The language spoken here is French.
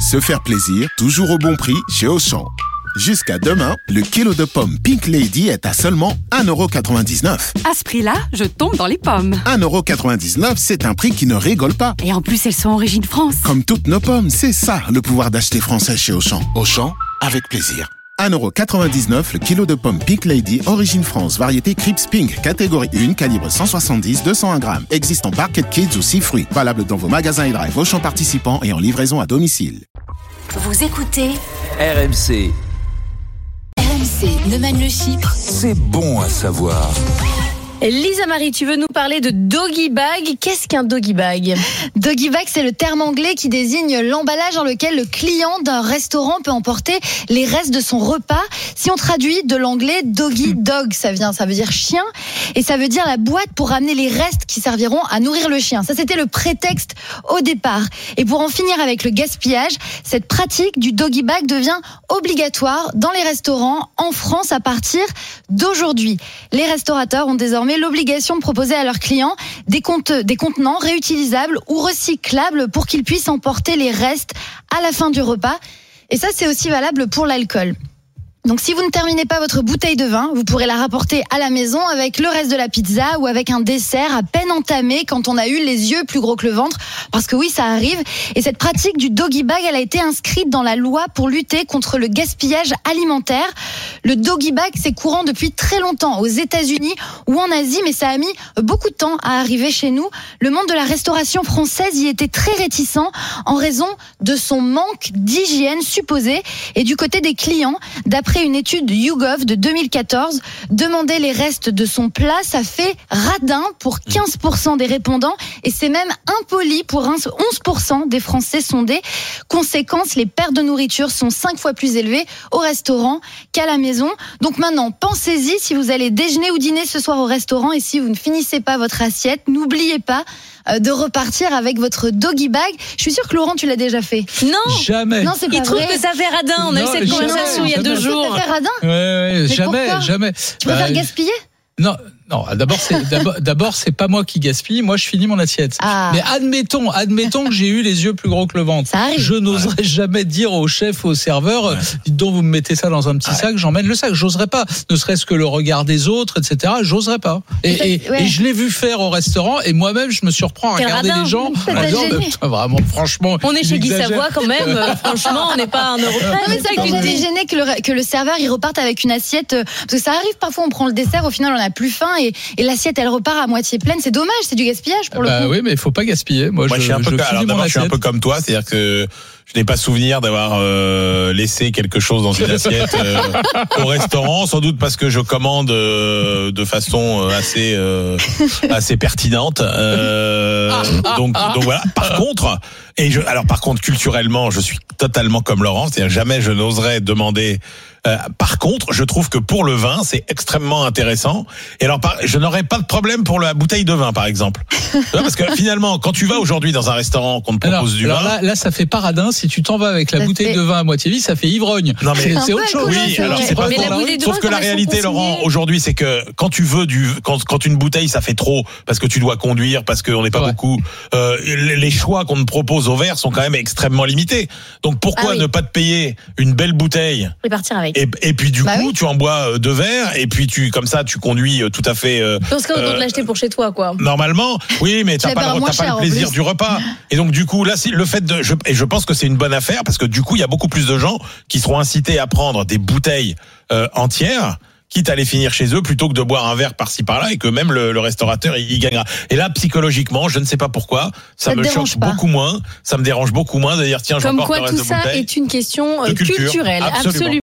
Se faire plaisir, toujours au bon prix chez Auchan. Jusqu'à demain, le kilo de pommes Pink Lady est à seulement 1,99€. À ce prix-là, je tombe dans les pommes. 1,99€, c'est un prix qui ne rigole pas. Et en plus, elles sont origine France. Comme toutes nos pommes, c'est ça le pouvoir d'acheter français chez Auchan. Auchan, avec plaisir. 1,99€ le kilo de pommes Pink Lady, origine France, variété Crips Pink, catégorie 1, calibre 170-201 grammes. Existe en Barquette Kids ou 6 fruits. Valable dans vos magasins et drive Auchan participants et en livraison à domicile. Vous écoutez RMC. RMC, Neumann-le-Chypre. C'est bon à savoir. Lisa Marie, tu veux nous parler de doggy bag. Qu'est-ce qu'un doggy bag ? Doggy bag, c'est le terme anglais qui désigne l'emballage dans lequel le client d'un restaurant peut emporter les restes de son repas. Si on traduit de l'anglais, doggy dog, ça veut dire chien, et ça veut dire la boîte pour ramener les restes qui serviront à nourrir le chien. Ça, c'était le prétexte au départ. Et pour en finir avec le gaspillage, cette pratique du doggy bag devient obligatoire dans les restaurants en France à partir d'aujourd'hui. Les restaurateurs ont désormais l'obligation de proposer à leurs clients des contenants réutilisables ou recyclables pour qu'ils puissent emporter les restes à la fin du repas. Et ça, c'est aussi valable pour l'alcool. Donc si vous ne terminez pas votre bouteille de vin, vous pourrez la rapporter à la maison avec le reste de la pizza ou avec un dessert à peine entamé quand on a eu les yeux plus gros que le ventre. Parce que oui, ça arrive. Et cette pratique du doggy bag, elle a été inscrite dans la loi pour lutter contre le gaspillage alimentaire. Le doggy bag, c'est courant depuis très longtemps aux États-Unis ou en Asie, mais ça a mis beaucoup de temps à arriver chez nous. Le monde de la restauration française y était très réticent en raison de son manque d'hygiène supposé. Et du côté des clients, d'après une étude YouGov de 2014, demander les restes de son plat, ça fait radin pour 15% des répondants et c'est même impoli pour 11% des Français sondés. Conséquence, les pertes de nourriture sont 5 fois plus élevées au restaurant qu'à la maison. Donc maintenant, pensez-y si vous allez déjeuner ou dîner ce soir au restaurant et si vous ne finissez pas votre assiette, n'oubliez pas de repartir avec votre doggy bag. Je suis sûre que Laurent, tu l'as déjà fait. Non, jamais. Non, c'est pas il trouve vrai. que ça fait radin. On a eu cette conversation il y a 2 jours. Ça fait radin. Ouais, jamais. Tu préfères gaspiller ? Non, d'abord, c'est pas moi qui gaspille. Moi, je finis mon assiette. Ah. Mais admettons que j'ai eu les yeux plus gros que le ventre. Ça arrive. Je n'oserais jamais dire au chef, au serveur, dites donc, vous me mettez ça dans un petit sac, j'emmène le sac. J'oserais pas. Ne serait-ce que le regard des autres, etc. J'oserais pas. Et je l'ai vu faire au restaurant et moi-même, je me surprends à regarder les gens. Vraiment, franchement. On est chez Guy Savoie quand même. Franchement, on n'est pas à 1 euro près. Non, mais ça que t'es gêné que le serveur, il reparte avec une assiette. Parce que ça arrive parfois, on prend le dessert, au final, on n'a plus faim et l'assiette, elle repart à moitié pleine. C'est dommage, c'est du gaspillage pour le coup. Oui, mais il faut pas gaspiller. Moi, je suis un peu comme toi, c'est-à-dire que je n'ai pas souvenir d'avoir laissé quelque chose dans une assiette au restaurant, sans doute parce que je commande de façon assez pertinente. Donc voilà. Par contre, culturellement, je suis totalement comme Laurent, c'est-à-dire jamais je n'oserais demander. Par contre, je trouve que pour le vin, c'est extrêmement intéressant. Et alors, je n'aurais pas de problème pour la bouteille de vin, par exemple. Parce que finalement, quand tu vas aujourd'hui dans un restaurant qu'on te propose du vin, là, ça fait paradin. Si tu t'en vas avec la bouteille de vin à moitié vide, ça fait ivrogne. Non mais c'est autre chose. Oui, alors c'est pas sauf que la réalité, Laurent, aujourd'hui, c'est que quand tu veux quand une bouteille, ça fait trop parce que tu dois conduire, parce qu'on n'est pas beaucoup. Les choix qu'on te propose au verre sont quand même extrêmement limités. Donc pourquoi ne pas te payer une belle bouteille et partir avec? Et puis du coup, tu en bois 2 verres et puis comme ça, tu conduis tout à fait. Dans ce cas, on doit l'acheter pour chez toi, quoi. Normalement, oui, mais t'as pas le plaisir du repas. Et donc du coup, là, c'est le fait je pense que c'est une bonne affaire parce que du coup, il y a beaucoup plus de gens qui seront incités à prendre des bouteilles entières, quitte à les finir chez eux plutôt que de boire un verre par-ci par-là et que même le restaurateur il gagnera. Et là, psychologiquement, je ne sais pas pourquoi, ça me choque beaucoup moins, ça me dérange beaucoup moins de dire tiens, je porte le reste de bouteille. Comme quoi tout ça est une question culturelle. Absolument.